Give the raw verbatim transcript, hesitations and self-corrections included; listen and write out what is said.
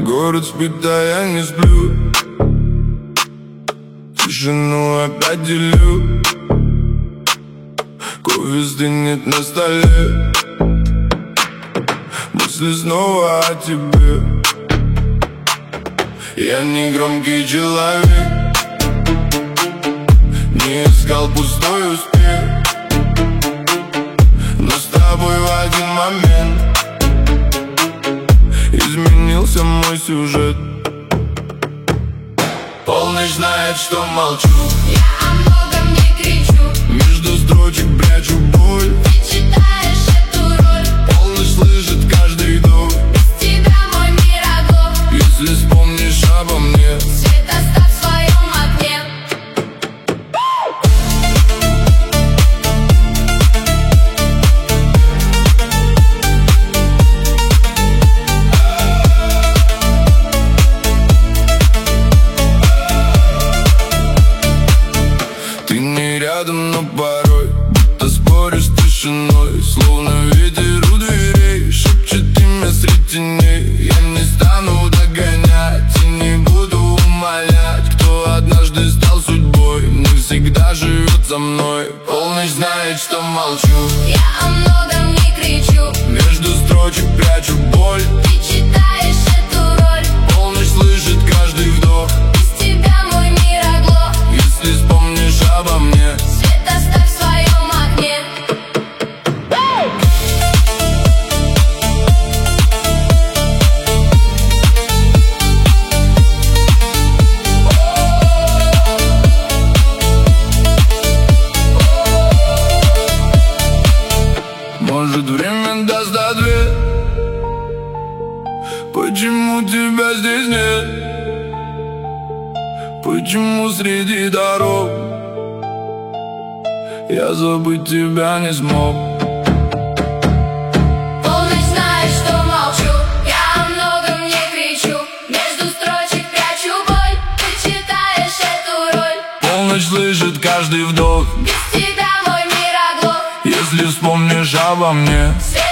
Город спит, а я не сплю. Тишину опять делю. Кофе стынет на столе. Мысли снова о тебе. Я не громкий человек, не искал пустой успех, но с тобой в один момент изменился мой сюжет. Полночь знает, что молчу. Я о многом не кричу. Между строчек прячу боль. Ты читаешь эту роль. Полночь слышит каждый вдох. Без тебя мой мир оглох. Если вспомнишь обо мне, Свет оставь в своем окне. ты не рядом, но порой будто споришь с тишиной. Словно ветер у дверей шепчет имя среди теней. Я не стану догонять и не буду умолять. Кто однажды стал судьбой, навсегда живет со мной. Полночь знает, что молчу. Я о многом не кричу. Между строчек прячу боль. Ты читаешь эту роль. Полночь слышит каждый вдох. Без тебя мой мир оглох. Если вспомнишь обо мне, Свет оставь в своем окне. может, время даст ответ. Почему тебя здесь нет? Почему среди дорог я забыть тебя не смог? Полночь знает, что молчу. Я о многом не кричу. Между строчек прячу боль. Ты читаешь эту роль. Полночь слышит каждый вдох. Без тебя мой мир оглох. Если вспомнишь обо мне, Свет